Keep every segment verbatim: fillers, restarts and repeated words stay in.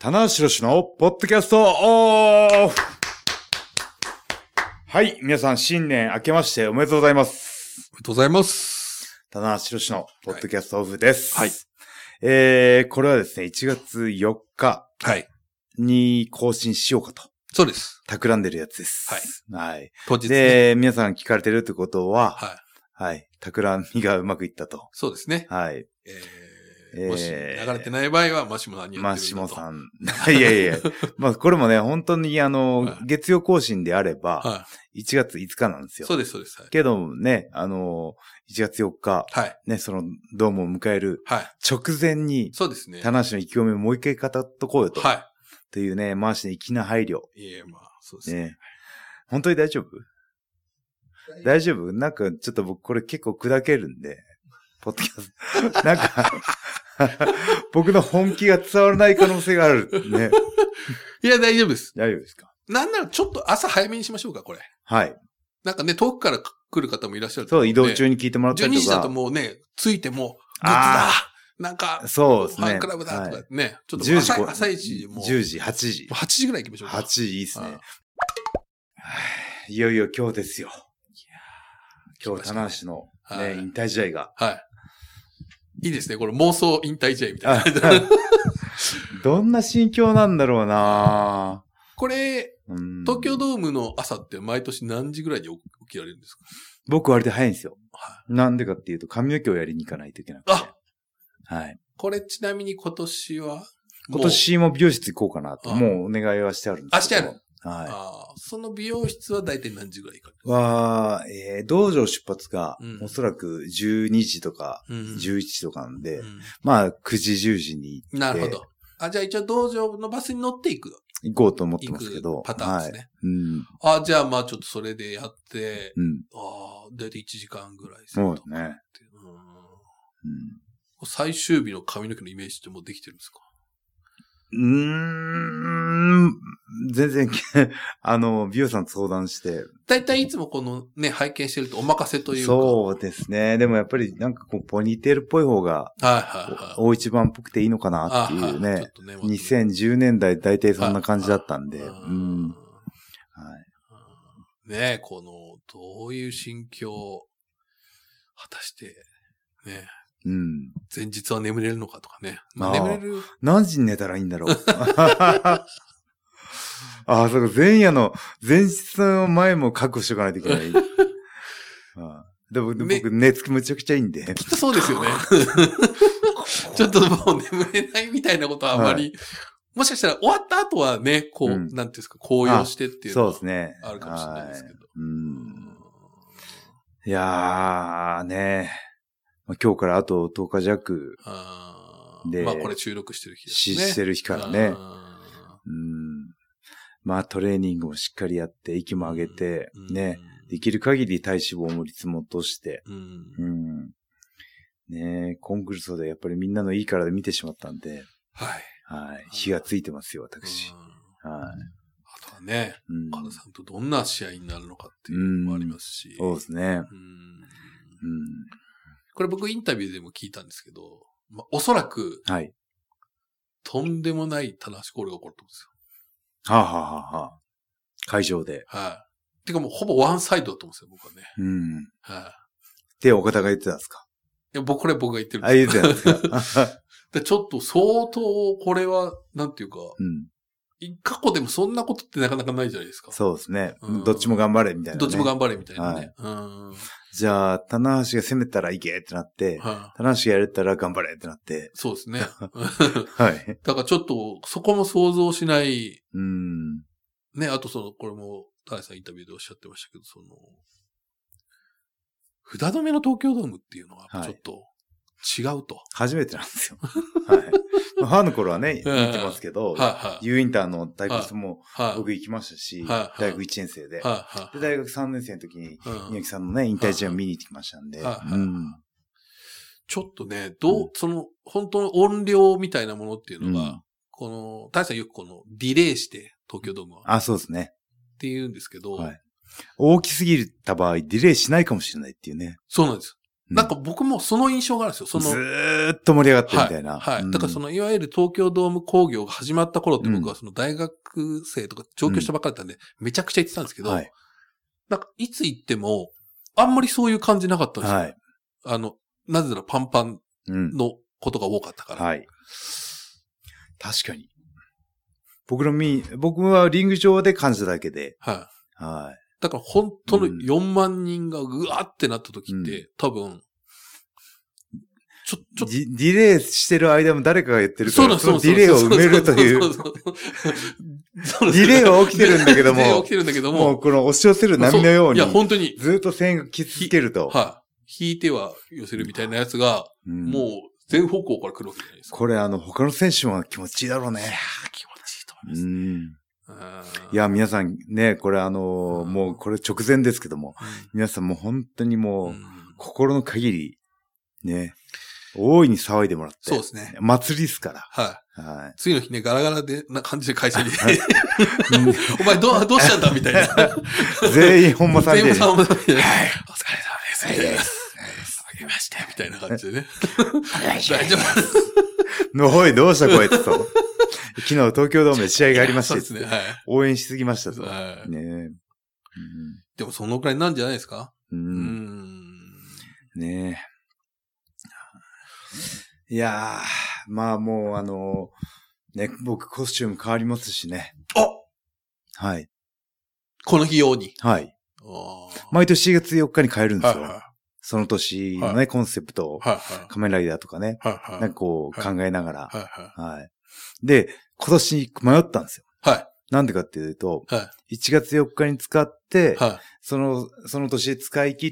棚橋宏のポッドキャストオフ。はい、皆さん新年明けましておめでとうございます。 おめでとうございます。 棚橋宏のポッドキャストオフです。 はい。 えー、これはですね、いちがつよっかに更新しようかと。 そうです。 企んでるやつです。 はい。 はい。 当日ね。 で、皆さん聞かれてるってことは、 はい。 はい。企みがうまくいったと。 そうですね。 はい。 えー、もし流れてない場合は、マシモさんにやってるんだと。 マシモさん。いやいやまあこれもね、本当にあの、はい、月曜更新であれば、はい、いちがついつかなんですよ。 そうです、そうです。はい、 けどね、あの、いちがつよっか、はい、ね、その、ドームを迎える、直前に、 そうですね。 棚橋の意気込みをもう一回語っとこうよと。 はい。 というね、回しの粋な配慮。 いえ、まあ、そうですね。ね、 本当に大丈夫？大丈夫？なんか、ちょっと僕これ結構砕けるんで、ポッドキャスト。なんか、僕の本気が伝わらない可能性がある。ね。 いや、大丈夫です。 大丈夫ですか？ なんならちょっと朝早めにしましょうか、これ。 はい。 なんかね、遠くから来る方もいらっしゃる、ね。 そう、移動中に聞いてもらったりとか。 じゅうにじだともうね、着いても、グッズだなんか、 そうですね。 ファンクラブだとかね。はい、ちょっとじゅうじ朝、朝一もう。 じゅうじ、はちじ。 はちじぐらい行きましょうか。 はちじいいですね。いよいよ今日ですよ。今日、棚橋のね、はい、引退試合が。 はい。いいですね。これ妄想引退試合みたいな。 どんな心境なんだろうな。 これ、東京ドームの朝って毎年何時ぐらいに起きられるんですか？ 僕割と早いんですよ。はい、なんでかっていうと髪の毛をやりに行かないといけなくて。あ、 はい。これちなみに今年は今年も美容室行こうかなと。もうお願いはしてあるんですけど。 あ、してある。はい。あ、その美容室は大体何時ぐらい行かれるんですか？ は、えー、道場出発が、うん、おそらくじゅうにじとか、じゅういちじとかなんで、うん、まあくじじゅうじに行って。 なるほど。あ、じゃあ一応道場のバスに乗っていく。 行こうと思ってますけど。 パターンですね。 はい、うん。 あ、じゃあまあちょっとそれでやって、うん、ああ、だいたいいちじかんぐらいすると。 そうね。うん、 最終日の髪の毛のイメージってもうできてるんですか？ うーん、全然、あの、美容師さんと相談して。 だいたいいつもこのね、拝見してるとお任せというか。 そうですね。でもやっぱりなんかこう、ポニーテールっぽい方が、はいはいはい。大一番っぽくていいのかなっていうね。はいはい、ちょっとねにせんじゅうねんだいだいたいそんな感じだったんで。はいはい、うん。はい。 ねえ、この、どういう心境、果たして、ね。 うん。 前日は眠れるのかとかね。まあ、眠れる。 何時に寝たらいいんだろう。ああ、そうか。前夜の、前日の前も確保しとかないといけない。ああでも、ね、僕、寝つきむちゃくちゃいいんで。 きっとそうですよね。ちょっともう眠れないみたいなことはあまり、はい、もしかしたら終わった後はね、こう、うん、なんていうんですか、高揚してっていうのは。そうですね。あるかもしれないですけど。 うん。いやー、ね。今日からあととおか弱で。 まあこれ収録してる日ですね。してる日からね。うん。まあトレーニングもしっかりやって、息も上げて、うん、ね。できる限り体脂肪も率も落として。うん。うん、ねコンクルールでやっぱりみんなのいいからで見てしまったんで。 はい。 はい。火がついてますよ、私。はい。 あとはね、岡田さんとどんな試合になるのかっていうのもありますし。 うん、そうですね。うん。うんこれ僕インタビューでも聞いたんですけど、まあ、おそらく、はい。とんでもない棚橋コールが起こると思うんですよ。はあ、はあはあ、会場で。 はい。てかもうほぼワンサイドだと思うんですよ、僕はね。 うん。はい。で、岡田が言ってたんですか？ いや、僕これ僕が言ってるんですあ、言ってたんですか？ でちょっと相当これは、なんていうか、うん。過去でもそんなことってなかなかないじゃないですか。 そうですね。うん、どっちも頑張れみたいな、ね。 どっちも頑張れみたいなね。 はい、うんじゃあ、棚橋が攻めたらいけってなって、はい、棚橋がやれたら頑張れってなって。 そうですね。 はい。 だからちょっと、そこも想像しない。 うん。 ね、あとその、これも、田中さんインタビューでおっしゃってましたけど、その、札止めの東京ドームっていうのは、ちょっと違うと、はい。 初めてなんですよ。はい。ファンの頃はね、見てますけど、はいはい、U インターの大学も僕行きましたし、はいはい、大学いちねん生で、はいはい、で、大学さんねん生の時に、宮城さんのね、引退試合を見に行ってきましたんで、はいはいうん、 ちょっとね、どう、うん、その、本当の音量みたいなものっていうのが、うん、この、大さんよくこの、ディレイして、東京ドームは。 あ、そうですね。 って言うんですけど、はい、 大きすぎた場合、ディレイしないかもしれないっていうね。 そうなんです。 なんか僕もその印象があるんですよ。そのずーっと盛り上がってるみたいな。 はい。はいうん、 だからその、いわゆる東京ドーム工業が始まった頃って僕はその大学生とか上京したばっかりだったんで、めちゃくちゃ行ってたんですけど、はい、なんかいつ行っても、あんまりそういう感じなかったんですよ。はい。あの、なぜならパンパンのことが多かったから。うん、はい。 確かに。僕のみ、僕はリング上で感じただけで。 はい。 はい。 だから本当のよんまん人がぐわーってなった時って、うん、多分、ちょ、ちょ、 ディレイしてる間も誰かが言ってるから、そのディレイを埋めるという。ディレイは起きてるんだけども、 ディレイは起きてるんだけども、 もうこの押し寄せる波のように、 いや、本当に。 ずっと線がき続けると。 はい。引いては寄せるみたいなやつが、うん、もう全方向から来るわけじゃないですか。 これあの、他の選手も気持ちいいだろうね。いや気持ちいいと思いますね。うんいや、皆さんね、これあのー、もうこれ直前ですけども、うん、皆さんもう本当にもう、うん、心の限り、ね、大いに騒いでもらって。 そうですね。 祭りですから。 はい。 はい。 次の日ね、ガラガラでな感じで会社に。お前どう、どうしたんだみたいな。 全員本間さんで。 全員本間さんで。はい。お疲れ様です。はい。あげまして、みたいな感じでね。大丈夫。おい、どうしたこいつと。昨日東京ドームで試合がありまして、 そうですね、はい、 応援しすぎましたと。 はい、 ね、うん、 でもそのくらいなんじゃないですか、 うん、うんねえ。いやー、まあもうあの、ね、僕コスチューム変わりますしね。 あはい。 この日用に。 はい。毎年しがつよっかに変えるんですよ。はいはい、その年のね、はい、コンセプトを、はいはい、仮面ライダーとかね、はいはい、なんかこう考えながら、はいはいはい、で、今年迷ったんですよ。 はい。 なんでかっていうと、 はい、 いちがつよっかに使って、 はい、 その、その年使い切って、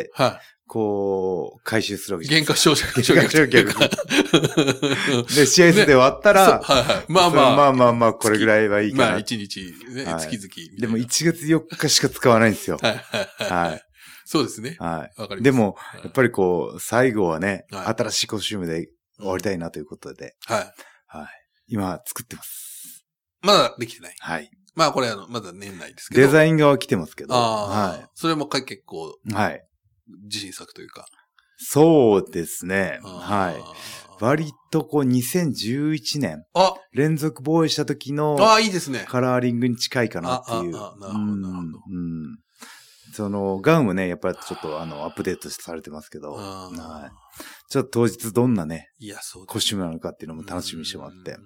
はい、 こう、回収するわけです。 原価償却。 原価償却。で、試合数で終わったら、 ね、はいはい。まあまあ。 まあまあまあ、これぐらいはいいかな。 まあ、いちにち、ね、はい、月々。 でもいちがつよっかしか使わないんですよ。 はいはいはい。はい。そうですね。 はい。 わかります。 でも、やっぱりこう、最後はね、はい、新しいコスチュームで終わりたいなということで。 はい。 はい。今、作ってます。 まだできてない。 はい。 まあこれあの、まだ年内ですけど。 デザイン側来てますけど。 ああ。 はい。 それも結構。 はい。 自信作というか。 そうですね。はい。割とこうにせんじゅういちねん。 あ連続防衛した時の。 ああ、いいですね。 カラーリングに近いかなっていう。 ああ、なるほど、なるほど。 うん。その、ガウンもね、やっぱりちょっとあの、アップデートされてますけど。はい。ちょっと当日どんなね。 いや、そうコスチュームなのかっていうのも楽しみにしてもらって。うん。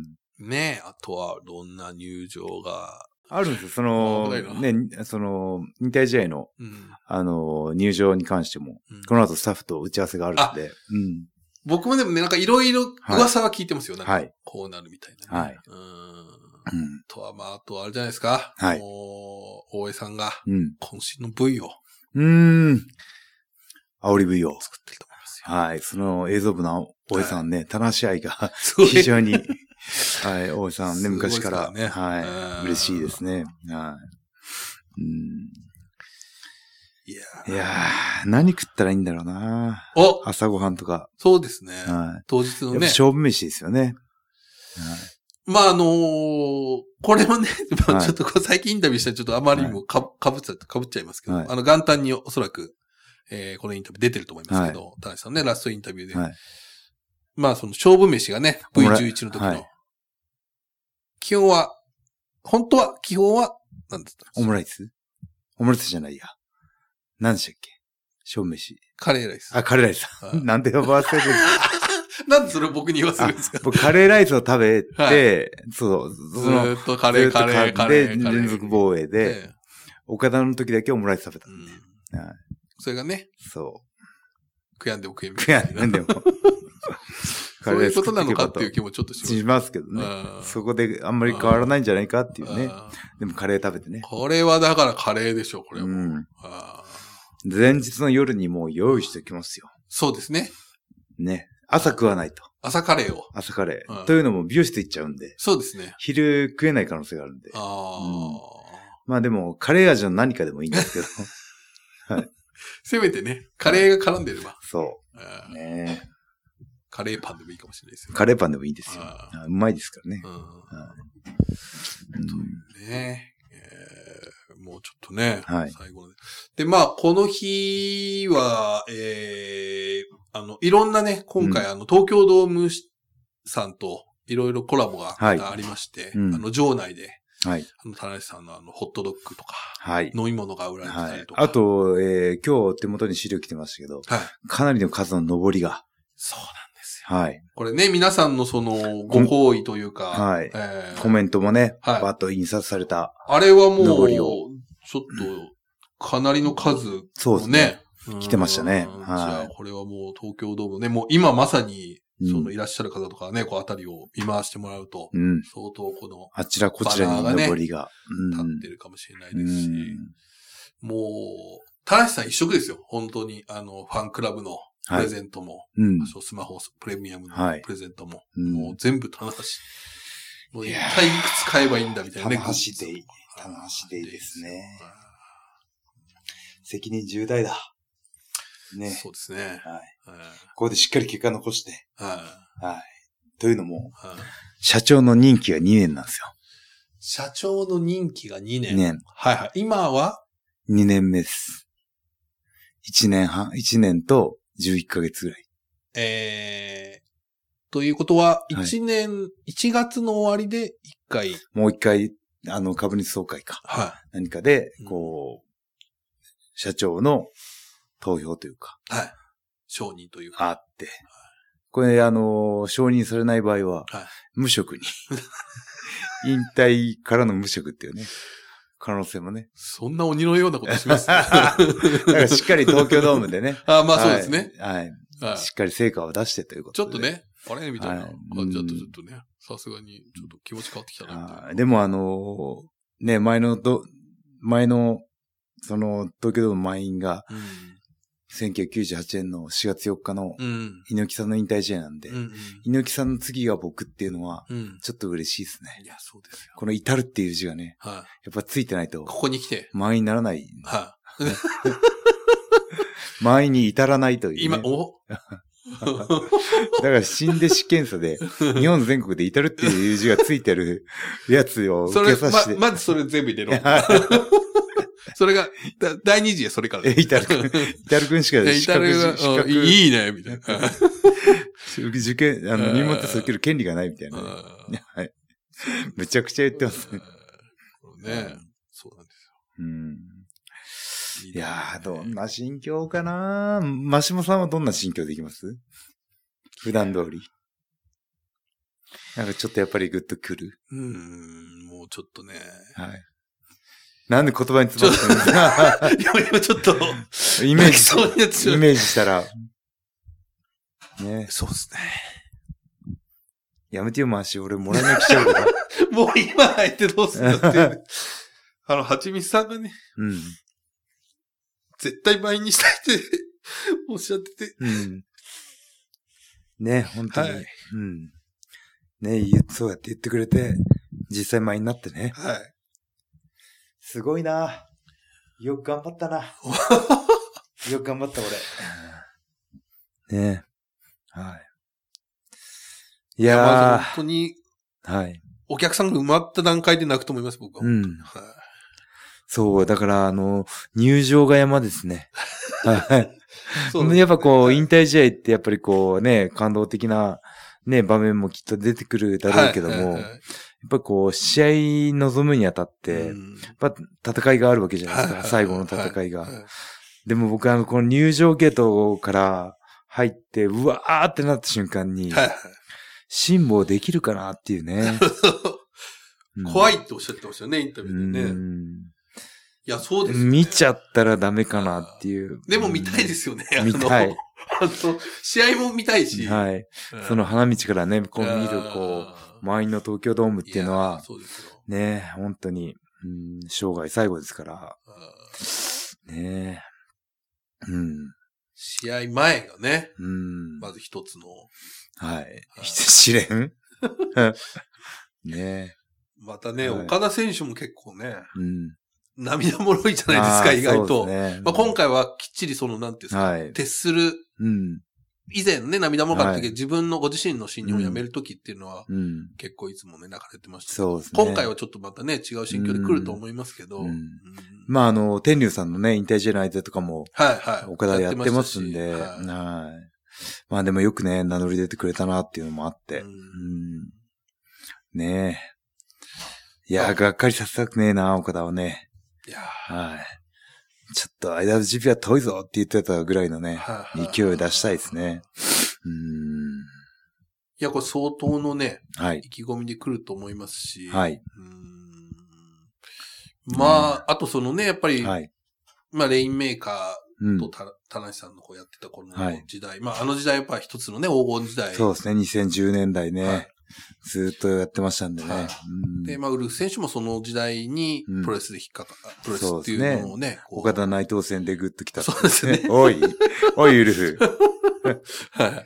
ねえ、あとはどんな入場が。 あるんですよ。その、ね、その、引退試合の、うん、あの、入場に関しても、うん、この後スタッフと打ち合わせがあるんで。うん、 僕もでもね、なんかいろいろ噂は聞いてますよ。 はい。 こうなるみたいな、ね。 はい。 うん。とは、まあ、あとはあれじゃないですか。 はい。 大江さんが、 うん、 渾身の V を。 うーん。煽り V を。 作ってると思いますよ。はい。その映像部の大江さんね、棚橋愛が非常に、はい、大江さんね、昔から、ね、はい、嬉しいですね。はい。うん。 いやー。いやー、何食ったらいいんだろうな。 お朝ごはんとか。 そうですね。 はい。 当日のね。 勝負飯ですよね。はい。 まあ、あのー、これもね、まあ、ちょっと最近インタビューしたらちょっとあまりにもか、はい、かぶっちゃ、かぶっちゃいますけど、はい、あの、元旦におそらく、えー、このインタビュー出てると思いますけど、田中さんね、ラストインタビューで。はい、まあ、その勝負飯がね、ブイじゅういち の時の、はい、基本は、本当は、基本は、何だったんですか？ オムライス？オムライスじゃないや。何でしたっけ？勝負飯。 カレーライス。 あ、カレーライス。なんで呼ばせてるんですか？ なんでそれを僕に言わせるんですか？ 僕カレーライスを食べて、はい、そう、 ずーっとカレー、カレー、カレー。 で、連続防衛で、ええ、岡田の時だけオムライス食べたんで。 うんはい、それがね。 そう。 悔やんでも悔やみ悔やんでも。 そういうことなのかっていう気もちょっとします。 しますけどね。そこであんまり変わらないんじゃないかっていうね。でもカレー食べてね。 これはだからカレーでしょ、これは。うん、 前日の夜にもう用意しておきますよ。 そうですね。 ね。朝食わないと。 朝カレーを。 朝カレー。というのも美容室行っちゃうんで。 そうですね。 昼食えない可能性があるんで。 あうん、 まあでも、カレー味の何かでもいいんですけど。はい。 せめてね、カレーが絡んでれば。 そう。ねえ。 カレーパンでもいいかもしれないですよ、ね。 カレーパンでもいいですよ。うまいですからね。 うんうん、ねえー、もうちょっとね。 はい。 最後の。 で、まあ、この日は、えー、あの、いろんなね、今回、うん、あの、東京ドームさんといろいろコラボがありまして、はいうん、あの、場内で、はい。あの、田中さんのあの、ホットドッグとか、はい。飲み物が売られてたりとか。 はい、あと、えー、今日手元に資料来てましたけど、はい。かなりの数の上りが。 そうなんですよ。 はい。 これね、皆さんのその、ご好意というか、 はい。えー、コメントもね、はい。バッと印刷された。 あれはもう、上りをちょっと、かなりの数、ね、 そうですね。来てましたね。 はい。じゃあ、これはもう東京ドームね、もう今まさに、そのいらっしゃる方とかね、こうあたりを見回してもらうと、うん、相当この、 あちらこちらに上りが、 うん、立ってるかもしれないですし、うん、もう、田中さん一色ですよ。本当に、あの、ファンクラブのプレゼントも、はいうん、スマホプレミアムのプレゼントも、はい、もう全部田中氏。もう一体いくつ買えばいいんだみたいなね。 田中氏でいい。田中氏でいいですね。責任重大だ。ね。 そうですね。はい。はい、 ここでしっかり結果残して。はい。はい。というのも、はい、社長の任期がにねんなんですよ。 社長の任期がにねん。 にねん。 はいはい。今は ? に 年目です。いちねんはん、いちねんとじゅういっかげつぐらい。 えー、ということは、いちねん、はい、いちがつの終わりでいっかい。 もういっかい、あの、株主総会か。はい。何かで、こう、うん、社長の投票というか。 はい。承認というか。 あって。はい、これ、あの、承認されない場合は、はい、無職に。引退からの無職っていうね。可能性もね。 そんな鬼のようなことしますね。だからしっかり東京ドームでね。 あまあそうですね。 はい。はい、しっかり成果を出してということで。 ちょっとね、あれみたいな感じだとちょっとね、さすがにちょっと気持ち変わってきたなみたいな。 でもあの、ね、前のど、前の、その、東京ドーム満員が、うん、せんきゅうひゃくきゅうじゅうはちねんのしがつよっかの、猪木さんの引退試合なんで、うんうん、猪木さんの次が僕っていうのは、ちょっと嬉しいですね。 いや、そうですよ。 この至るっていう字がね、はい、やっぱついてないと、 ここに来て、 満員にならない。はい、満員に至らないという、ね。 今、おだから死んで試験査で、日本全国で至るっていう字がついてるやつを受けさせて。 ま、まずそれ全部入れろ。それが、だ第二次はそれから。 え、イタルくん。イタルくんしか資格、資格。 いいね、みたいな。 受験、あの、身元受ける権利がないみたいな。はい。めちゃくちゃ言ってますね。 ねそうなんですよ。うん。 いやー、どんな心境かなマシモさんはどんな心境でいきます普段通り。なんかちょっとやっぱりグッとくる。 うん、もうちょっとね。 はい。なんで言葉に詰まってるんですかいや、今ちょっと、 イメージ、そういうやつイメージしたら。ね。 そうですね。 やめてよ、マシ。俺もらい泣きしちゃうから。 もう今入ってどうすんだって。あの、はちみつさんがね。うん。絶対倍にしたいっておっしゃってて。うん。 ね、本当に。はい、うん。ね、そうやって言ってくれて、実際倍になってね。はい。すごいな。よく頑張ったな。よく頑張った俺。ねえ。はい。いやー。いやまず本当に、 はい。 お客さんが埋まった段階で泣くと思います、僕は。うん。はい、 そう、だから、あの、入場が山ですね。はい。そうね、やっぱこう、引退試合ってやっぱりこうね、感動的なね、場面もきっと出てくるだろうけども、はいはいはい、やっぱこう、試合臨むにあたって、やっぱ戦いがあるわけじゃないですか、はいはいはい、最後の戦いが。はいはいはい、でも僕はこの入場ゲートから入って、うわーってなった瞬間に、はいはい、辛抱できるかなっていうね。 怖いっておっしゃってましたよね、インタビューでね。うんいや、そうですよね。 見ちゃったらダメかなっていう。 でも見たいですよね。 見たい。 あの、試合も見たいし。 はい。その花道からね、こう見る、こう、満員の東京ドームっていうのは、そうですよね、本当に、うん、生涯最後ですから。ねえ。うん。 試合前がね、うん、まず一つの。 はい。試練ねえ。 またね、はい、岡田選手も結構ね、うん涙もろいじゃないですか、意外と。ね、まあ、今回はきっちりその、なんていうんですか、はい、徹する以前ね、涙もろかった時、はい、自分のご自身の信任をやめる時っていうのは、うん、結構いつもね、泣かれてましたけど、そうですね。今回はちょっとまたね、違う心境で来ると思いますけど。うんうん、 まあ、あの、天竜さんのね、引退試合の相手とかも、 はいはい。 岡田やってますんで、はい。はい、まあでもよくね、名乗り出てくれたなっていうのもあって。うん、うん、ねえ。いや、がっかりさせたくねえな、岡田はね。いやはい。ちょっと アイダブリュージーピー は遠いぞって言ってたぐらいのね、勢いを出したいですね。うーん。 いや、これ相当のね、はい、意気込みで来ると思いますし、はい。うーんまあ、あとそのね、やっぱり、はい、まあ、レインメーカーとた、うん、田無さんのこうやってた頃の時代、はい、まあ、あの時代やっぱり一つのね、黄金時代。 そうですね、にせんじゅうねんだいね。はいずっとやってましたんでね。はいうん、で、まあ、ウルフ選手もその時代にプロレスで引っかか、うん、プロレスっていうのをね。ね岡田内藤戦でグッと来た、 ね。そうですね。 おい、おい、ウルフ。 はい。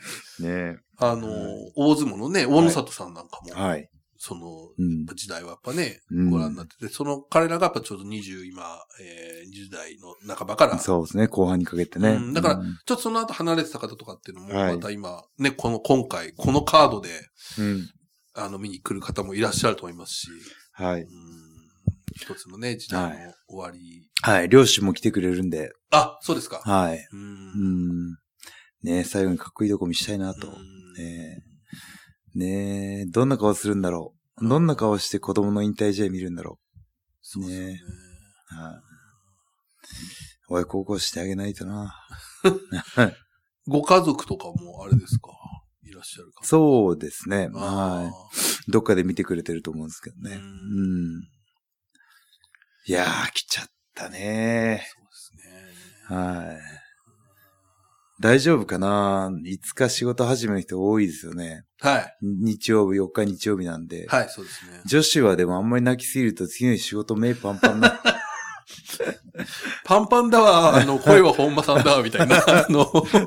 ねあの、大相撲のね、大野里さんなんかも。はい。その、時代はやっぱね、うん、ご覧になってて、その彼らがやっぱちょうどにじゅう、今、えー、にじゅう代の半ばから。 そうですね、後半にかけてね。うん、だから、ちょっとその後離れてた方とかっていうのも、また今、はい、ね、この、今回、このカードで、うん、あの、見に来る方もいらっしゃると思いますし。はい。うん一つのね、時代の終わり。 はい、はい、両親も来てくれるんで。 あ、そうですか。 はい。うん。ね最後にかっこいいとこ見したいなと。ねねどんな顔するんだろう。どんな顔して子供の引退試合見るんだろう。そうですね。ねはい。親孝行してあげないとな。 ご家族とかもあれですかいらっしゃるかそうですね。はい。どっかで見てくれてると思うんですけどね。うん。うんいやー、来ちゃったね。そうですね。はい。大丈夫かないつか仕事始めの人多いですよね。はい。日曜日、よっか日曜日なんで。 はい、そうですね。 女子はでもあんまり泣きすぎると次の日仕事目パンパンな。 パンパンだわ、あの、声は本間さんだわ、みたいな。あの、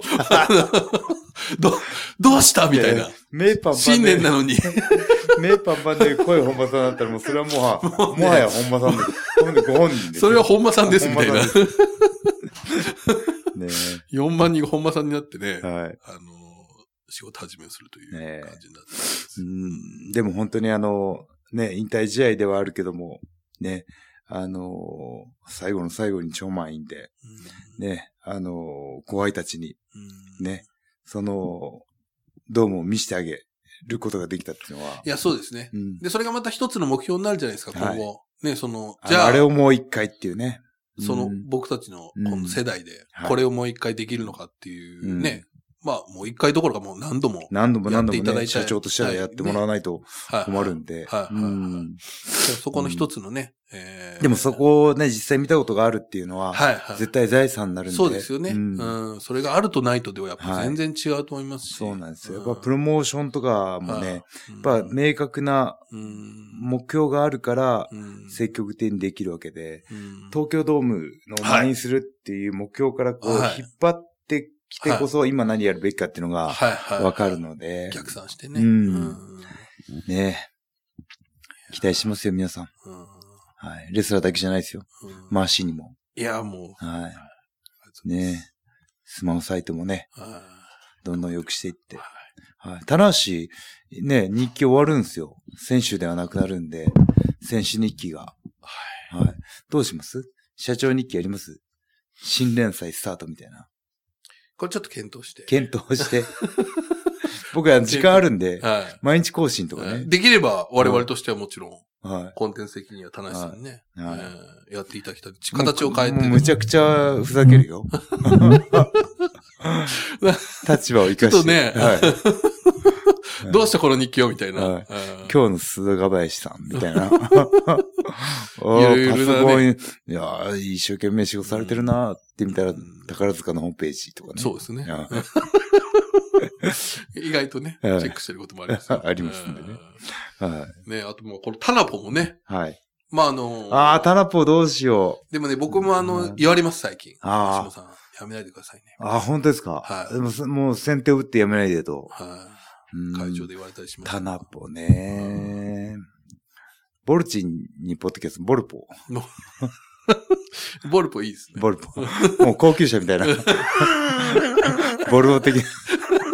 ど、どうしたみたいな。 目パンパンで。 新年なのに。 目パンパンで声本間さんだったらもうそれはもは、も, ね、もはや本間さんで、ご本人です。 それは本間さんです、みたいな。 ねよんまん人が本間さんになってね。はい。あの、仕事始めをするという感じになってます、 ね。うん。でも本当にあの、ね、引退試合ではあるけども、ね、あのー、最後の最後に超満員で、うん、ね、あのー、後輩たちに、うん、ね、その、どうも見せてあげることができたっていうのは。 いや、そうですね。うん、で、それがまた一つの目標になるじゃないですか、今後。はい、ね、その、 じゃあ。あれをもう一回っていうね。 その、僕たちの、この世代で、これをもう一回できるのかっていうね、うんまあ、もう一回どころかもう何度も。 何度も何度もね、社長としてはやってもらわないと困るんで。 はい。そこの一つのね、 うんえー。でもそこをね、実際見たことがあるっていうのは、はいはい、絶対財産になるんで。 そうですよね、うん。うん。それがあるとないとではやっぱ全然違うと思いますし。 はい、そうなんですよ。やっぱプロモーションとかもね、やっぱ明確な目標があるから、積極的にできるわけで、東京ドームの満員するっていう目標からこう、引っ張って来てこそ今何やるべきかっていうのがわかるので、はいはいはい。 逆算してね。 うん。ね期待しますよ、皆さん。うん、はい。レスラーだけじゃないですよ。うん、回しにも。 いや、もう。はい。ねスマホサイトもね、どんどん良くしていって。はい。棚橋、ね、日記終わるんですよ。選手ではなくなるんで、選手日記が。はい。はい。どうします社長日記やります新連載スタートみたいな。 これちょっと検討して。 検討して。僕は時間あるんで、はい、毎日更新とかね。 できれば我々としてはもちろん、はい、コンテンツ的には田無さんにね、はいえー、やっていただきたい。形を変えて、ね。 むちゃくちゃふざけるよ。立場を生かして。ちょっとね、 はい、どうしたこの日記をみたいな。はい、 今日の鈴ヶ林さんみたいな。ゆるゆるなね、いやー、一生懸命仕事されてるなーって見たら、うん、宝塚のホームページとかね。 そうですね。意外とね、チェックしてることもあります、 ね。ありますんでね。 はい。ね、あともう、このタナポもね。はい。まあ、あのー、 ああ、タナポどうしよう。でもね、僕もあの、言われます、最近。ああ。橋本さん、やめないでくださいね。 ああ、本当ですか。はい。でも、もう先手を打ってやめないでと。はい。 会場で言われたりします。 タナポね。ボルチンにポッドキャスト、ボルポ。 ボルポいいですね。 ボルポ。もう高級車みたいな。ボルボ的な。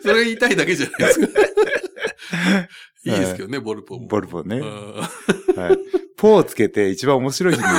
それ言いたいだけじゃないですか。いいですけどね、ボルポも。 ボルポね。はい。ポをつけて一番面白い人に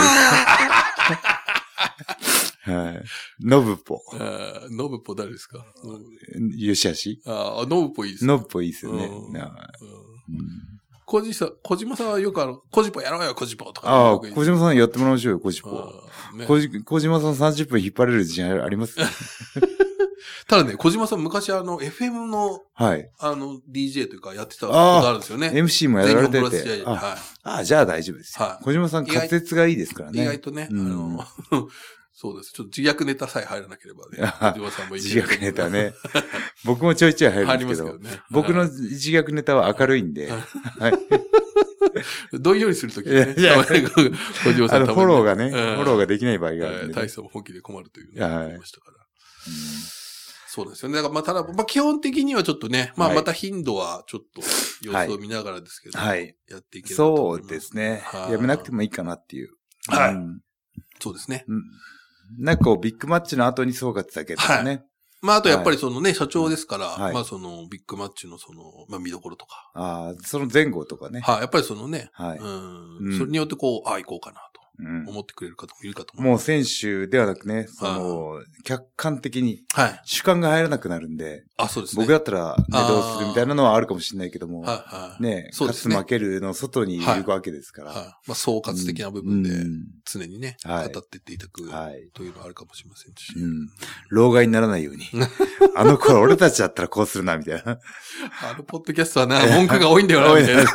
はい。ノブポ。 ノブポ誰ですか？ よしあし。 ああ、ノブポいいですね。ノブポいいですよね。 小島さん、小島さんはよくあの、コジポやろうよ、コジポとか。 ああ、小島さんやってもらいましょうよ、コジポ。ね、小島さんさんじゅっぷん引っ張れる自信ありますただね、小島さん昔あの、エフエム の、 はい。 あの、ディージェー というかやってたことあるんですよね。 エムシー もやられてて。 あ、はい、 あ、じゃあ大丈夫ですよ。はい、小島さん滑舌がいいですからね。 意外とね、うん、あの、そうです。ちょっと自虐ネタさえ入らなければね。小島さんもいい自虐ネタね。僕もちょいちょい入るんですけど。入りますけどね。僕の自虐ネタは明るいんで。はい。 どんよりするときね。小島さんあの、フォローがね、フォローができない場合があるんで。 大層本気で困るというね。ありましたから。そうですよね。だからまあ、ただ、まあ基本的にはちょっとね、まあまた頻度はちょっと様子を見ながらですけど、はい。やっていければと思います。 そうですね。やめなくてもいいかなっていう。 はい。そうですね。 なんかこう、ビッグマッチの後に総括だけとかね。 まあ、あとやっぱりそのね、社長ですから、まあそのビッグマッチのその、まあ見どころとか。 ああ、その前後とかね。 はい。やっぱりそのね、はい。うん。それによってこう、ああ、行こうかなと。思ってくれる方もいるかと思う。もう選手ではなくね、その、客観的に、主観が入らなくなるんで、 あ、そうですね。 僕だったら、ね、どうするみたいなのはあるかもしれないけども、ね、勝つ負けるの外にいるわけですから。 まあ、総括的な部分で、常にね、語っていっていただくというのはあるかもしれませんし。 老害にならないように。あの頃俺たちだったらこうするな、みたいな。 あのポッドキャストはな、文句が多いんだよな、みたいな。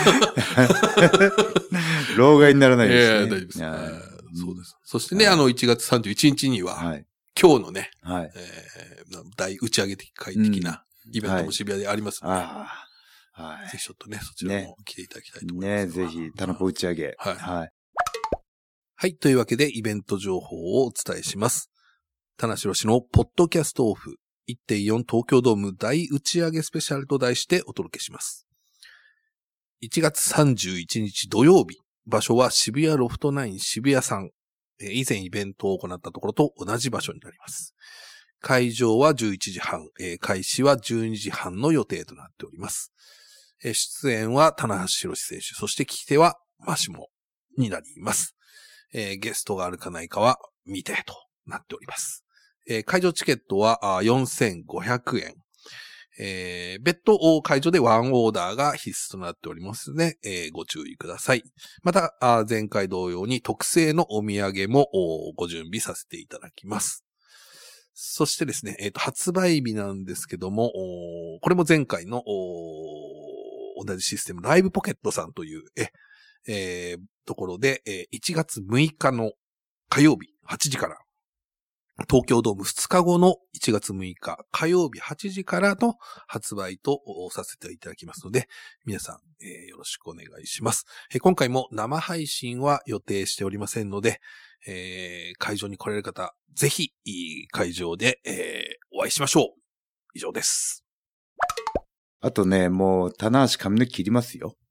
老害にならないですね。 いやいや、大丈夫です。そうです。そしてね、あの、いちがつさんじゅういちにちには、今日のね、大打ち上げ的会的なイベントも渋谷でありますので、ぜひちょっとね、そちらも来ていただきたいと思います。 ね、ぜひ、タナポ打ち上げ。はい。はい。 はい。というわけで、イベント情報をお伝えします。田無宏のポッドキャストオフ いってんよん 東京ドーム大打ち上げスペシャルと題してお届けします。いちがつさんじゅういちにち土曜日、場所は渋谷ロフトナイン渋谷さん。以前イベントを行ったところと同じ場所になります。会場はじゅういちじはん、開始はじゅうにじはんの予定となっております。出演は棚橋宏選手、そして聞き手はマシモになります。ゲストがあるかないかは未定となっております。会場チケットはよんせんごひゃくえん。えー、別途会場でワンオーダーが必須となっておりますので、えー、ご注意ください。また、前回同様に特製のお土産もご準備させていただきます。そしてですね、えっと、発売日なんですけども、これも前回の同じシステム、ライブポケットさんという、え、えー、ところで、いちがつむいかの火曜日はちじから、東京ドームふつかごのいちがつむいか火曜日はちじからの発売とさせていただきますので、皆さん、えー、よろしくお願いします、えー。今回も生配信は予定しておりませんので、えー、会場に来られる方、ぜひ会場で、えー、お会いしましょう。以上です。 あとね、もう棚橋髪の毛切りますよ。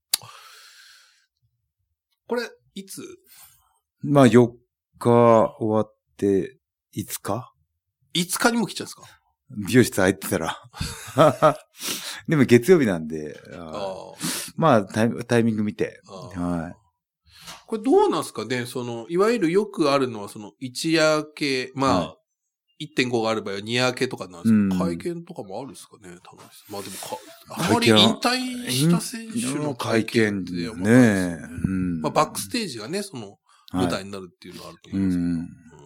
これ、いつ？ まあよっか終わって、いつか ? いつかにも来ちゃうんですか？ 美容室空いてたら。でも月曜日なんで、あまあタイ、タイミング見て。はい。 これどうなんですかね、その、いわゆるよくあるのは、その、一夜明け、まあ、はい、いってんご がある場合は二夜明けとかなんですけど、うん、会見とかもあるんですかね、田中さん。まあでもか、あまり引退した選手の会見ってね、ね、うん、まあバックステージがね、その、舞台になるっていうのはあると思いますけど。はい、うん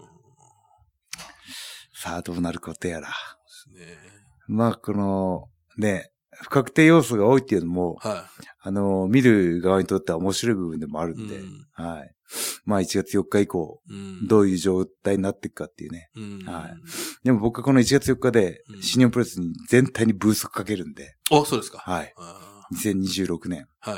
さあ、どうなることやら。 そうですね。 まあ、この、ね、不確定要素が多いっていうのも、はい、あの、見る側にとっては面白い部分でもあるんで、うん、はい。まあ、いちがつよっか以降、うん、どういう状態になっていくかっていうね。うん、はい。でも僕はこのいちがつよっかで、新日本プロレスに全体にブースをかけるんで。 あ、そうですか。 はい。にせんにじゅうろくねん。はい。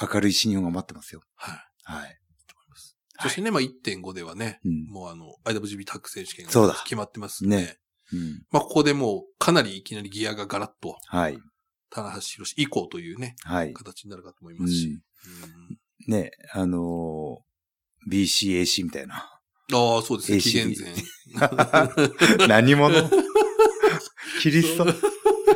明るい新日本が待ってますよ。はい。はい。 そしてね、まあ いってんご ではね、うん、もうあの、アイダブリュージービー タッグ選手権が決まってますんで、ね、うん、まあここでもうかなりいきなりギアがガラッと、はい。棚橋宏以降というね、はい。形になるかと思いますし。 うん、ね、あのー、ビーシーエーシー みたいな。 ああ、そうですね、紀元前。 何者キリスト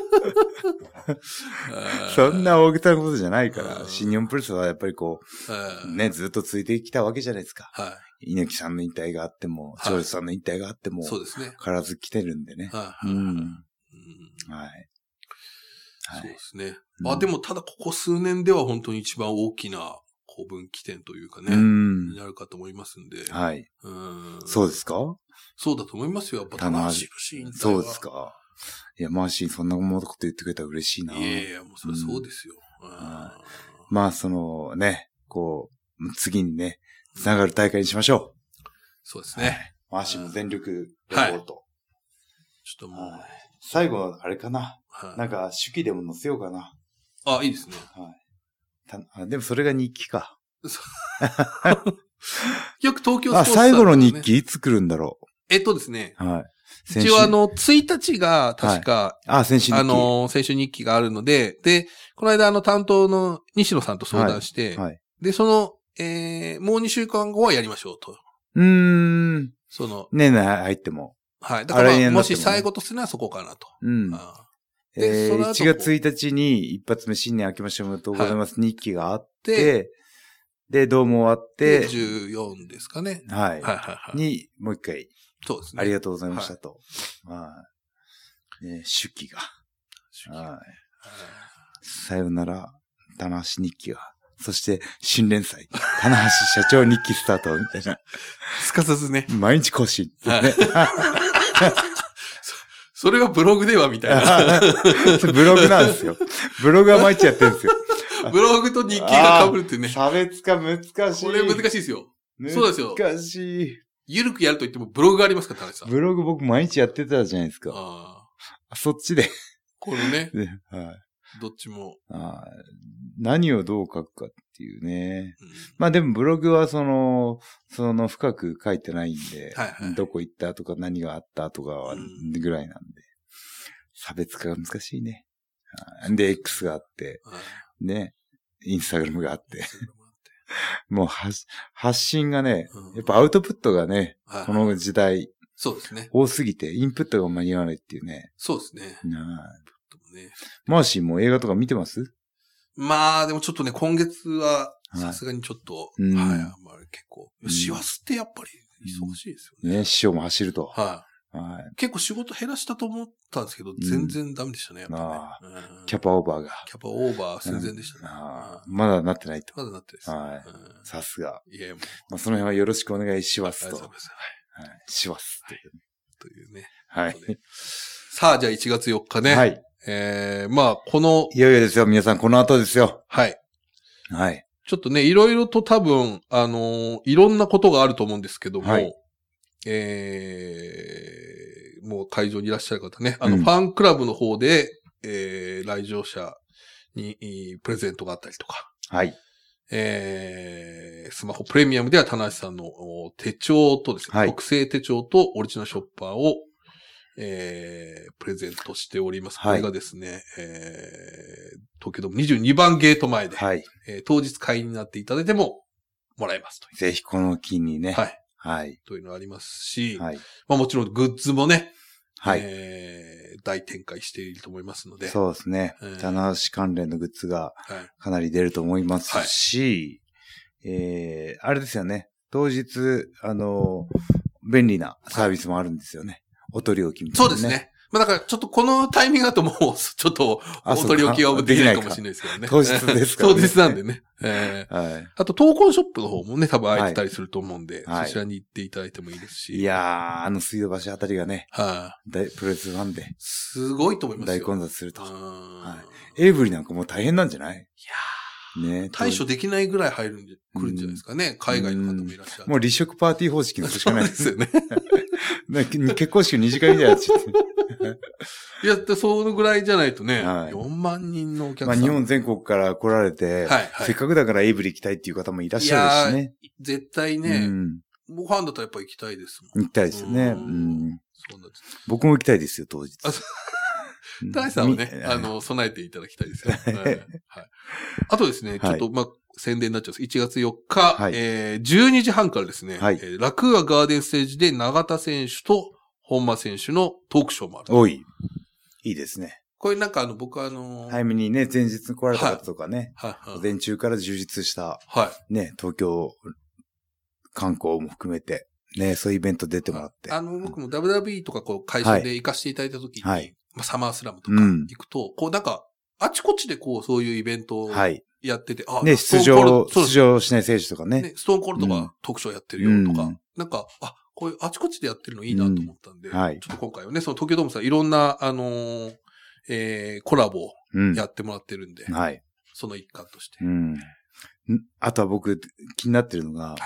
そんな大げさなことじゃないから、新日本プロレスはやっぱりこう、ね、ずっと続いてきたわけじゃないですか。はい。猪木さんの引退があっても、長州さんの引退があっても、 そうですね。 変わらず来てるんでね。はい。うん。はい。 そうですね。あ、でもただここ数年では本当に一番大きなこう分岐点というかね、になるかと思いますんで。 はい。うん。そうですか？ そうだと思いますよ。やっぱ棚橋宏引退は。 そうですか。いや、マーシーそんなこと言ってくれたら嬉しいな。 いやいや、もうそれはそうですよ。うん、 まあ、そのね、こう、次にね、つながる大会にしましょう。 そうですね。はい、 マーシーも全力レポート。はい、ちょっともう。 最後、あれかな。はい、なんか、手記でも載せようかな。 あ、いいですね。 はい。たでもそれが日記か。 よく東京スポーツ、ね、 あ、最後の日記いつ来るんだろう。 えっとですね。 はい。 一応あの、ついたちが確か、はい、 あ、先週日記。 あの、先週日記があるので、で、この間あの担当の西野さんと相談して、はいはい、で、その、えー、もうにしゅうかんごはやりましょうと。 うーん。 その。 年内入っても。 はい。だから、まあ、もし最後とするのはそこかなと。 うん。あえー、いちがつついたちに一発目新年明けましておめでとうございます、はい、日記があって、で、どうも終わって、 じゅうよんですかね。 はい。はいはいはい。に、もう一回。 そうですね。 ありがとうございましたと。はい。ね、手記が。はい。さよなら、棚橋日記が。そして、新連載。棚橋社長日記スタートみたいな。 すかさずね。 毎日更新、ね。 そ, それがブログではみたいな。 ブログなんですよ。ブログは毎日やってるんですよ。 ブログと日記が被るってね。 差別化難しい。 これ難しいですよ。そうですよ。 難しい。 ゆるくやると言ってもブログがありますから、田中さん。 ブログ僕毎日やってたじゃないですか。ああそっちで。 このね。 はい。 どっちも。 あ何をどう書くかっていうね。うん、まあでもブログはその、その深く書いてないんで、はいはい、どこ行ったとか何があったとかはぐらいなんで、うん、差別化が難しいね。で、X があって、はい、ね、インスタグラムがあって。もう発、発信がね、うん、やっぱアウトプットがね、はいはい、この時代、 そうですね。 多すぎて、インプットが間に合わないっていうね。 そうですね。 ねマーシーも映画とか見てます？ まあ、でもちょっとね、今月は、さすがにちょっと、はい、はい、まあ、結構、師走ってやっぱり忙しいですよね。 ね、師匠も走ると。 はい。はい、結構仕事減らしたと思ったんですけど、全然ダメでしたね、やっぱね、 あうん。キャパオーバーが。 キャパオーバー寸前でしたね。 うん、あまだなってないと。 まだなってですね。はい。さすが。 いや、もう。 まあ、その辺はよろしくお願いしますと。 はい。 はい。しますという。 というね。 はい。 さあ、じゃあいちがつよっかね。 はい。 えー、まあ、この。 いよいよですよ、皆さん、この後ですよ。 はい。 はい。 ちょっとね、いろいろと多分、あのー、いろんなことがあると思うんですけども、はい、えー、もう会場にいらっしゃる方ね、あの、ファンクラブの方で、うん、えー、来場者にプレゼントがあったりとか、 はい。 えー、スマホプレミアムでは、田無さんの手帳とですね、はい、特製手帳とオリジナルショッパーを、えー、プレゼントしております。はい、これがですね、えー、東京ドームにじゅうにばんゲート前で、はい、えー、当日会員になっていただいてももらえますという。 ぜひこの機にね。 はい。 はい。 というのがありますし、 はい、 まあもちろんグッズもね、 はい。 えー、大展開していると思いますので。 そうですね。えー、棚橋関連のグッズがかなり出ると思いますし、はい、えー、あれですよね。当日、あの、便利なサービスもあるんですよね。お取り置きみたいな、ね。 そうですね。まあだからちょっとこのタイミングだともう、ちょっとお取り置きはできないかもしれないですけどね。 当日ですからね。 当日なんでね。えー、はい。あと、闘魂ショップの方もね、多分空いてたりすると思うんで、はい、そちらに行っていただいてもいいですし。 いやー、あの水道橋あたりがね、 はい、 あ、プロレスファンで。 すごいと思いますよ。 大混雑すると。はい。エイブリなんかもう大変なんじゃない？いやー。ね、対処できないぐらい入るんじゃ、来るんじゃないですかね。海外の方もいらっしゃる。 もう立食パーティー方式のしかないですよね。 結婚式にじかん以内やっちゃって。 いや、そのぐらいじゃないとね、はい、よんまん人のお客さん。まあ日本全国から来られて、はいはい、せっかくだからエイブリ行きたいっていう方もいらっしゃるしね。 いや絶対ね、うん、もうファンだったらやっぱ行きたいですもん。 行きたいですよね。うん、 そうなんです。 僕も行きたいですよ、当日。 田中さんはね、あの、備えていただきたいですよ。はいはい、あとですね、ちょっと、まあ、宣伝になっちゃうんです。いちがつよっか、はい、えー、じゅうにじはんからですね、はい、えー、ラクーアガーデンステージで永田選手と本間選手のトークショーもある。 おい。いいですね。 こういうなんかあの、僕はあのー、 早めにね、前日に来られた方とかね、 はいはいはい、 午前中から充実した、 はい、 ね、東京観光も含めて、ね、そういうイベント出てもらって。 あの、僕も ダブリューダブリューイー とかこう会社で行かせていただいた時に、はい、まあ、サマースラムとか行くと、うん、こうなんか、あちこちでこうそういうイベントをやってて、 はい、ね、出場、出場しない選手とかね。ね、 ストーンコールとか特賞やってるよとか、うん、なんか、あ、こういうあちこちでやってるのいいなと思ったんで、うん、はい、ちょっと今回はね、その東京ドームさんいろんな、あのー、えー、コラボをやってもらってるんで、うん、はい。その一環として。うん。 あとは僕気になってるのが、はい、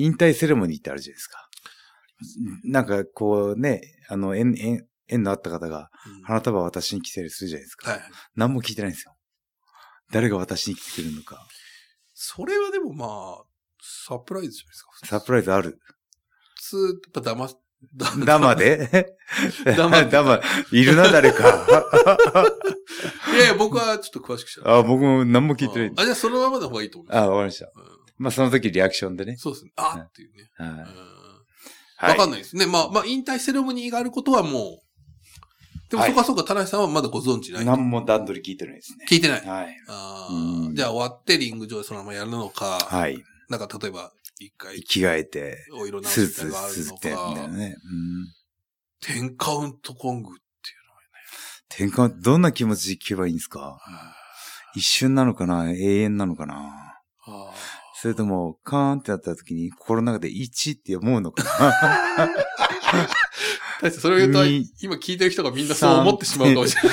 引退セレモニーってあるじゃないですか。なんかこうね、あの、縁、縁、縁のあった方が、花束私に来たりするじゃないですか。はい。何も聞いてないんですよ。誰が私に来てくるのか。 それはでもまあ、サプライズじゃないですか。 サプライズある。 普通、やっぱ騙す。 ダマでダマ。ダマ。いるな、誰か。 いやいや、僕はちょっと詳しくしゃあ、僕も何も聞いてない。 あ、じゃあそのままの方がいいと思います。 あ、わかりました。うん、まあ、その時リアクションでね。 そうですね。あっていうね。はい。わかんないですね。まあ、まあ、引退セレモニーがあることはもう、でも、そこはそうか、田中さんはまだご存知ない。 何も段取り聞いてないですね。 聞いてない。 はい。 あじゃあ、終わってリング上でそのままやるのか。はい。なんか、例えば、一回。 着替えて。 お色直ししがあるのか。スーツ、スーツみたいなね。 うん。 テンカウントコングっていうのがね。 テンカウント、どんな気持ちで聞けばいいんですか？一瞬なのかな？永遠なのかな？あそれとも、カーンってなった時に、心の中でいちって思うのかな？ 大してそれを言うと、今聞いてる人がみんなそう思ってしまうかもしれない。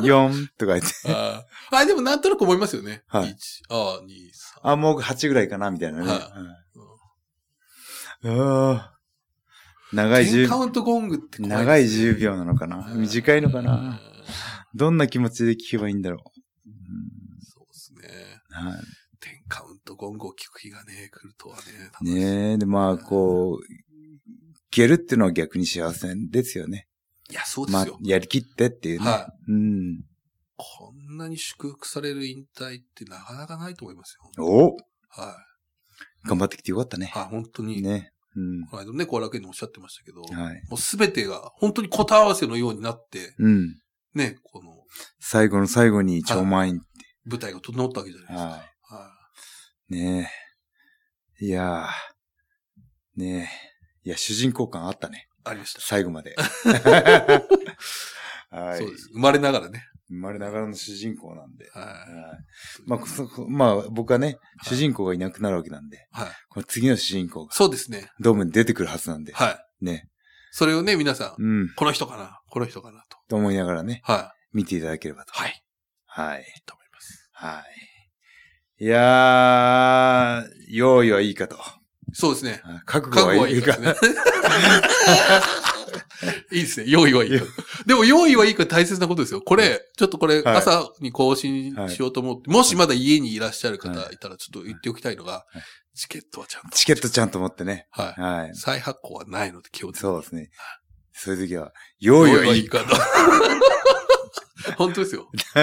よんとか言って。 ああ、でもなんとなく思いますよね。はい。いち、ああ、に、さん。 あ、もうはちぐらいかなみたいなね。はい。うん、あ長いじゅう、 テンカウントゴングって怖いですね。 長いじゅうびょうなのかな短いのかなどんな気持ちで聞けばいいんだろう、うん、 そうですね。はい。テンカウントゴングを聞く日がね、来るとはね。 ねえ、で、まあ、こう、聞けるっていうのは逆に幸せですよね。 いや、そうですよ。 まあ、やりきってっていうね。はい。うん。 こんなに祝福される引退ってなかなかないと思いますよ。 おはい。 頑張ってきてよかったね。 はい、本当に。 ね。うん。 この間ね、後楽園でおっしゃってましたけど、はい。もうすべてが本当に答え合わせのようになって、うん。ね、この。 最後の最後に超満員って。 舞台が整ったわけじゃないですか。はい。 はい、ねえ。いやー。ねえ。いや、主人公感あったね。 ありました。 最後まで。 はい。そうです。生まれながらね。 生まれながらの主人公なんで。はい。はい、まあ、まあ、僕はね、はい、主人公がいなくなるわけなんで。はい。この次の主人公が。 そうですね。 ドームに出てくるはずなんで。 はい。ね。それをね、皆さん。うん。この人かなこの人かなと。 と思いながらね。 はい。 見ていただければと。 はい。 はい。 と思います。 はい。いやー、用意はいいかと。 そうですね。 覚悟はいいか。覚悟はいいかですね。 いいですね。用意はいいか。でも用意はいいか大切なことですよ。これ、ちょっとこれ、朝に更新しようと思って、はい、もしまだ家にいらっしゃる方いたらちょっと言っておきたいのが、はい、チケットはちゃんと。 チケットちゃんと持ってね。 はい。はい、再発行はないので気をつけて。 そうですね。そういう時は、用意はいいかと。 本当ですよ、はい。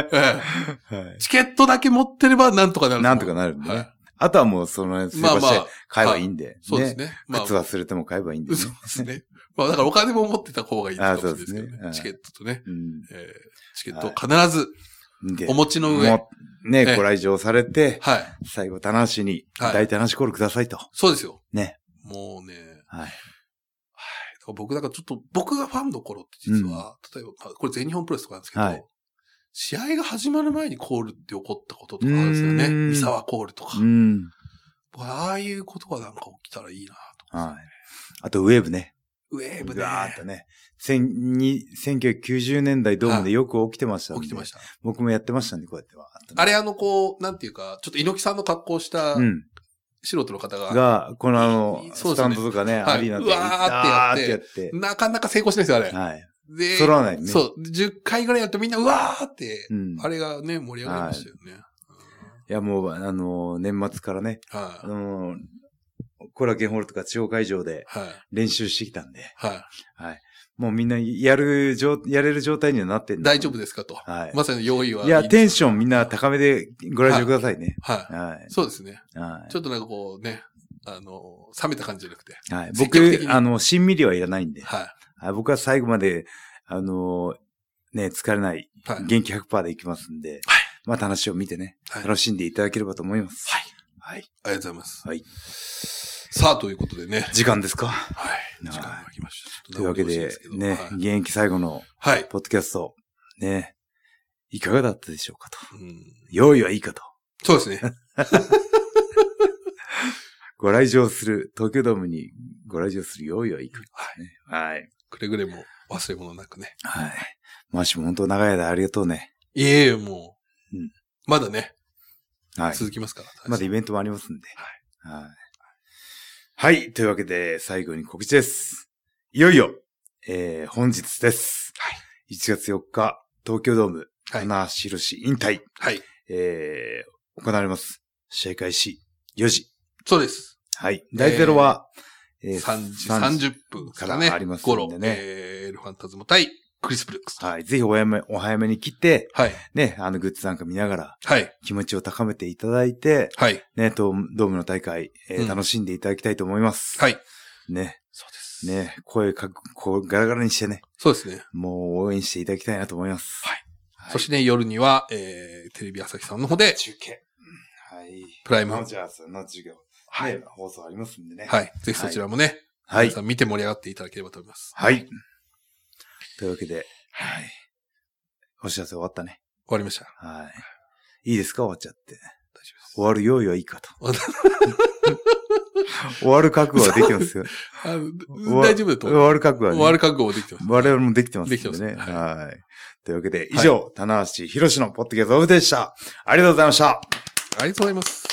チケットだけ持ってればなんとかなる。 なんとかなるんでね。はい、あとはもうその、まあまあ、買えばいいんで、ね。 そうですね。 まあ、靴忘れても買えばいいんで、ね。 そうですね。まあだからお金も持ってた方がいいかもしれないですけどね。チケットとね。うんえー、チケットを必ずお持ちの上。 ね、ご来場されて、はい、最後、棚橋に、大棚橋コールくださいと。 そうですよ。 ね。 もうね。はい。はい。僕だからちょっと、僕がファンの頃って実は、例えば、これ全日本プロレスとかなんですけど、試合が始まる前にコールって起こったこととかあるんですよね。三沢コールとか。うん。ああいうことがなんか起きたらいいなと。 はい。あと、ウェーブね。 ウェーブね。 ガーッとね。せんきゅうひゃくきゅうじゅうねんだいドームでよく起きてましたんで。 起きてました。 僕もやってましたんで、こうやっては。 あれあの、こう、なんていうか、ちょっと猪木さんの格好した、うん。素人の方が。 が、このあの、スタンドとかね、アリーナで。 うわーってやって。なかなか成功しないですよ、あれ。 はい。 で、 揃わないね。 そう。じゅっかいぐらいやるとみんな、うわーって、あれがね、盛り上がりましたよね。 いや、もう、あの、年末からね、はい、あの、コラケンホールとか地方会場で練習してきたんで、はい。はい。もうみんなやる、やれる状態にはなってんだ。大丈夫ですかと。はい。まさに用意はいい。 いや、テンションみんな高めでご来場くださいね。 はい。はい。そうですね。はい。ちょっとなんかこうね、あの、冷めた感じじゃなくて。 はい。僕、あの、しんみりはいらないんで。はい。僕は最後まで、あの、 ね、疲れない、はい、元気 ひゃくパーセント でいきますんで、はい、また話を見てね、はい、楽しんでいただければと思います。 はい。 はい。 ありがとうございます。 はい。 さあ、ということでね。 時間ですか？ はい。時間が来ました。 というわけで、ね、はい、現役最後の、 はい。 ポッドキャスト、ね、いかがだったでしょうかと。うん、用意はいいかと。 そうですね。 ご来場する、東京ドームにご来場する用意はいいか、ね。はい。はい。 くれぐれも忘れ物なくね。 はい。マーシも本当長い間ありがとうね。 いえいえ、もう。うん。まだね。 はい。 続きますから。 まだイベントもありますんで。はい。はい。はい。というわけで、最後に告知です。いよいよ、えー、本日です。 はい。 いちがつよっか、東京ドーム、 はい。 棚橋宏引退。 はい。 えー、行われます。試合開始よじ。 そうです。 はい。第ゼロは、 えーえー、さんじさんじゅっぷんからね。 ありますんでね。 えー、エルファンタズム対クリス・ブルックス。 はい。ぜひお早め、お早めに切って、 はい。 ね、あのグッズなんか見ながら、 はい。 気持ちを高めていただいて、 はい。 ね、ドーム、ドームの大会、えーうん、楽しんでいただきたいと思います。 はい。 ね。 そうです。 ね、声かく、こう、ガラガラにしてね。 そうですね。 もう応援していただきたいなと思います。 はい。はい、そしてね、夜には、えー、テレビ朝日さんの方で、 中継。はい。 プライム。 ノジャースの授業。はい。放送ありますんでね。 はい。ぜひそちらもね。はい。皆さん見て盛り上がっていただければと思います。 はい。というわけで、はい。お知らせ終わったね。 終わりました。 はい。いいですか？終わっちゃって。大丈夫です。 終わる用意はいいかと。終わる覚悟はできてますよ。 あ大丈夫だと思う。 終わる覚悟はね。 終わる覚悟もできてます。 我々もできてますんでね。できてますね。はい。というわけで、以上、はい、棚橋宏のポッドキャストオフでした。ありがとうございました。 ありがとうございます。